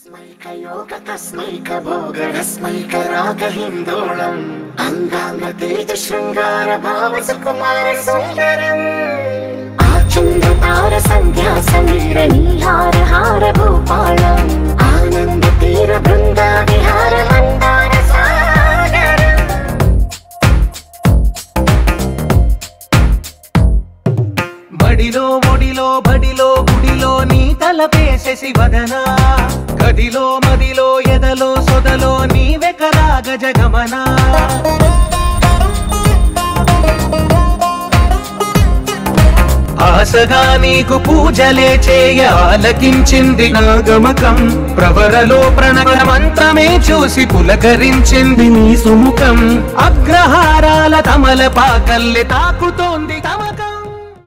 तस्मैकयोगतस्मैकभोगरस्मैकरागहिन्दोळम् अङ्गाङ्गतेजशृङ्गारभावसुकुमारसुन्दरम् आचन्द्रतारसन्ध्यासमीरनीहारहारभूपालम् आनन्दतीरबृन्दाविहारमन्दारसागरम् బడిలో ఒడిలో బడిలో గుడిలో నీ తలపేసేసి వదనా గదిలో మదిలో ఎదలో సొదలో నీవెకరా గజగమనా ఆశగా నీకు పూజలే చేయ ఆలకించింది నా గమకం ప్రవరలో ప్రణవ మంత్రమే చూసి పులకరించింది నీ సుముఖం అగ్రహారాల తమల పాకల్లె తాకుతోంది తమకం